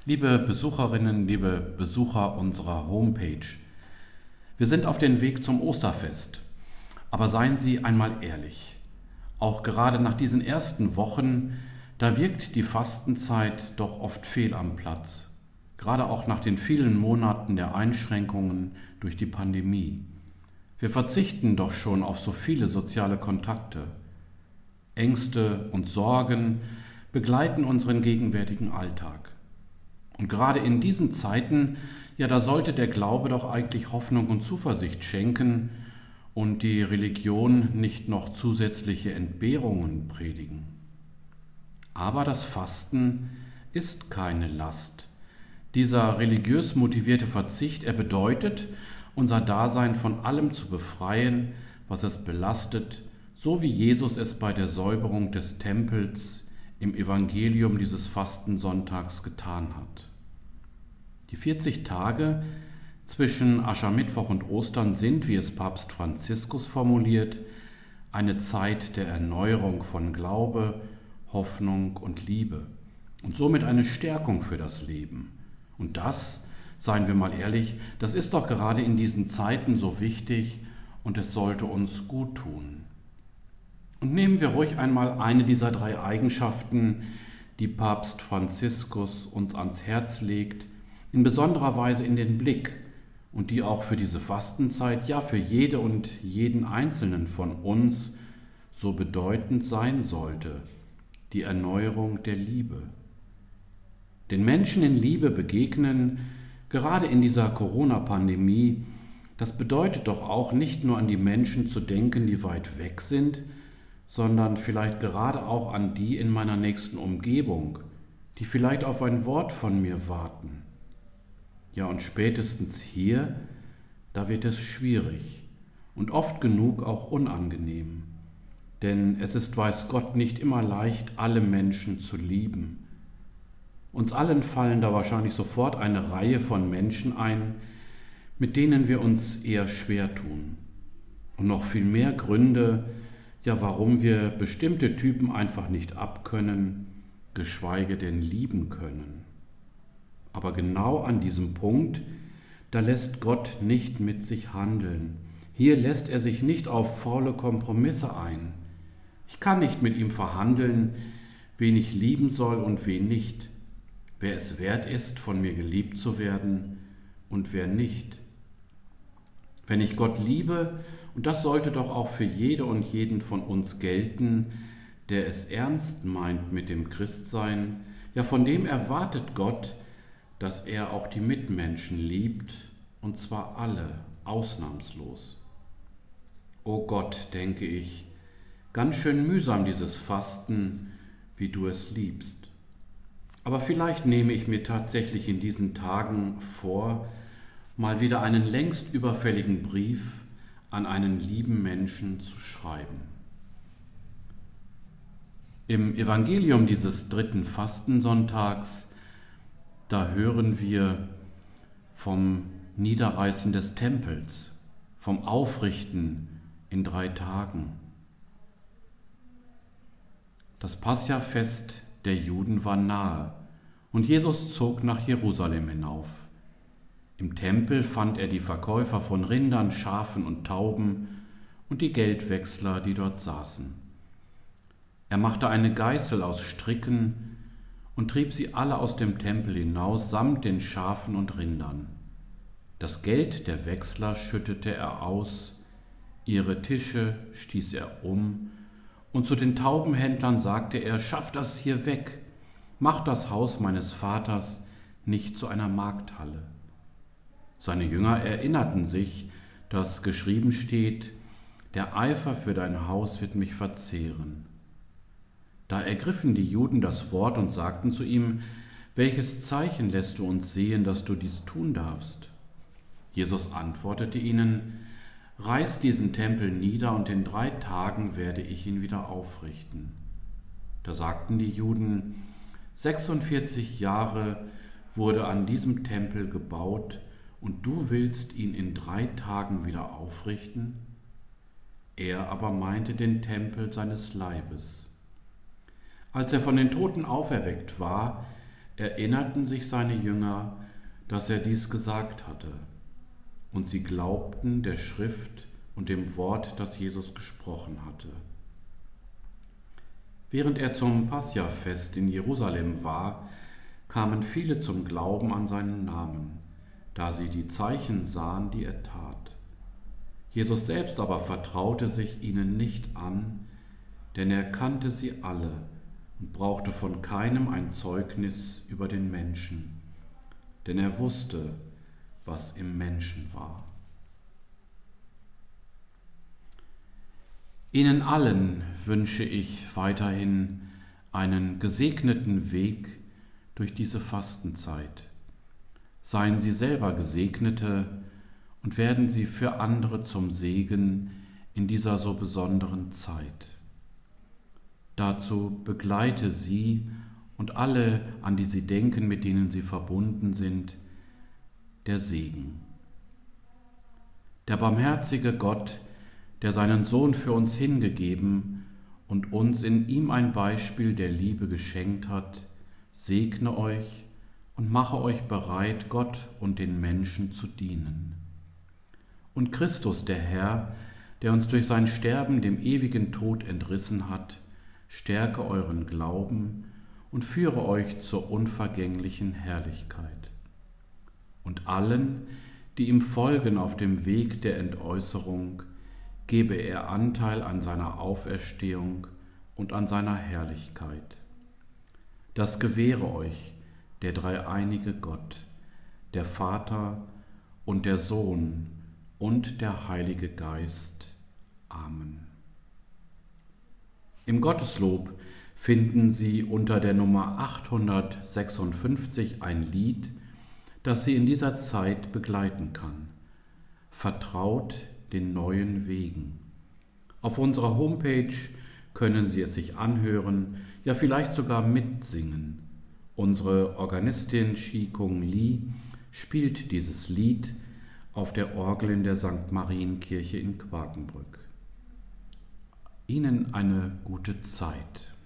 Liebe Besucherinnen, liebe Besucher unserer Homepage, wir sind auf dem Weg zum Osterfest. Aber seien Sie einmal ehrlich, auch gerade nach diesen ersten Wochen, da wirkt die Fastenzeit doch oft fehl am Platz. Gerade auch nach den vielen Monaten der Einschränkungen durch die Pandemie. Wir verzichten doch schon auf so viele soziale Kontakte. Ängste und Sorgen begleiten unseren gegenwärtigen Alltag. Und gerade in diesen Zeiten, ja, da sollte der Glaube doch eigentlich Hoffnung und Zuversicht schenken und die Religion nicht noch zusätzliche Entbehrungen predigen. Aber das Fasten ist keine Last. Dieser religiös motivierte Verzicht, er bedeutet, unser Dasein von allem zu befreien, was es belastet, so wie Jesus es bei der Säuberung des Tempels im Evangelium dieses Fastensonntags getan hat. Die 40 Tage zwischen Aschermittwoch und Ostern sind, wie es Papst Franziskus formuliert, eine Zeit der Erneuerung von Glaube, Hoffnung und Liebe und somit eine Stärkung für das Leben. Und das, seien wir mal ehrlich, das ist doch gerade in diesen Zeiten so wichtig und es sollte uns gut tun. Und nehmen wir ruhig einmal eine dieser 3 Eigenschaften, die Papst Franziskus uns ans Herz legt, in besonderer Weise in den Blick und die auch für diese Fastenzeit, ja für jede und jeden Einzelnen von uns so bedeutend sein sollte: die Erneuerung der Liebe. Den Menschen in Liebe begegnen, gerade in dieser Corona-Pandemie, das bedeutet doch auch nicht nur an die Menschen zu denken, die weit weg sind, sondern vielleicht gerade auch an die in meiner nächsten Umgebung, die vielleicht auf ein Wort von mir warten. Ja, und spätestens hier, da wird es schwierig und oft genug auch unangenehm. Denn es ist, weiß Gott, nicht immer leicht, alle Menschen zu lieben. Uns allen fallen da wahrscheinlich sofort eine Reihe von Menschen ein, mit denen wir uns eher schwer tun. Und noch viel mehr Gründe, ja, warum wir bestimmte Typen einfach nicht abkönnen, geschweige denn lieben können. Aber genau an diesem Punkt, da lässt Gott nicht mit sich handeln. Hier lässt er sich nicht auf faule Kompromisse ein. Ich kann nicht mit ihm verhandeln, wen ich lieben soll und wen nicht, wer es wert ist, von mir geliebt zu werden und wer nicht. Wenn ich Gott liebe, und das sollte doch auch für jede und jeden von uns gelten, der es ernst meint mit dem Christsein, ja, von dem erwartet Gott, dass er auch die Mitmenschen liebt, und zwar alle, ausnahmslos. O Gott, denke ich, ganz schön mühsam dieses Fasten, wie du es liebst. Aber vielleicht nehme ich mir tatsächlich in diesen Tagen vor, mal wieder einen längst überfälligen Brief an einen lieben Menschen zu schreiben. Im Evangelium dieses 3. Fastensonntags, da hören wir vom Niederreißen des Tempels, vom Aufrichten in 3 Tagen. Das Passafest der Juden war nahe und Jesus zog nach Jerusalem hinauf. Im Tempel fand er die Verkäufer von Rindern, Schafen und Tauben und die Geldwechsler, die dort saßen. Er machte eine Geißel aus Stricken und trieb sie alle aus dem Tempel hinaus, samt den Schafen und Rindern. Das Geld der Wechsler schüttete er aus, ihre Tische stieß er um, und zu den Taubenhändlern sagte er: Schafft das hier weg, macht das Haus meines Vaters nicht zu einer Markthalle. Seine Jünger erinnerten sich, dass geschrieben steht: Der Eifer für dein Haus wird mich verzehren. Da ergriffen die Juden das Wort und sagten zu ihm: Welches Zeichen lässt du uns sehen, dass du dies tun darfst? Jesus antwortete ihnen: Reißt diesen Tempel nieder, und in 3 Tagen werde ich ihn wieder aufrichten. Da sagten die Juden: 46 Jahre wurde an diesem Tempel gebaut, und du willst ihn in 3 Tagen wieder aufrichten? Er aber meinte den Tempel seines Leibes. Als er von den Toten auferweckt war, erinnerten sich seine Jünger, dass er dies gesagt hatte, und sie glaubten der Schrift und dem Wort, das Jesus gesprochen hatte. Während er zum Passiafest in Jerusalem war, kamen viele zum Glauben an seinen Namen, da sie die Zeichen sahen, die er tat. Jesus selbst aber vertraute sich ihnen nicht an, denn er kannte sie alle und brauchte von keinem ein Zeugnis über den Menschen, denn er wusste, was im Menschen war. Ihnen allen wünsche ich weiterhin einen gesegneten Weg durch diese Fastenzeit. Seien Sie selber Gesegnete und werden Sie für andere zum Segen in dieser so besonderen Zeit. Dazu begleite Sie und alle, an die Sie denken, mit denen Sie verbunden sind, der Segen. Der barmherzige Gott, der seinen Sohn für uns hingegeben und uns in ihm ein Beispiel der Liebe geschenkt hat, segne euch und mache euch bereit, Gott und den Menschen zu dienen. Und Christus, der Herr, der uns durch sein Sterben dem ewigen Tod entrissen hat, stärke euren Glauben und führe euch zur unvergänglichen Herrlichkeit. Und allen, die ihm folgen auf dem Weg der Entäußerung, gebe er Anteil an seiner Auferstehung und an seiner Herrlichkeit. Das gewähre euch der dreieinige Gott, der Vater und der Sohn und der Heilige Geist. Amen. Im Gotteslob finden Sie unter der Nummer 856 ein Lied, das Sie in dieser Zeit begleiten kann. Vertraut den neuen Wegen. Auf unserer Homepage können Sie es sich anhören, ja vielleicht sogar mitsingen. Unsere Organistin Shi Kung Lee spielt dieses Lied auf der Orgel in der St. Marienkirche in Quakenbrück. Ihnen eine gute Zeit.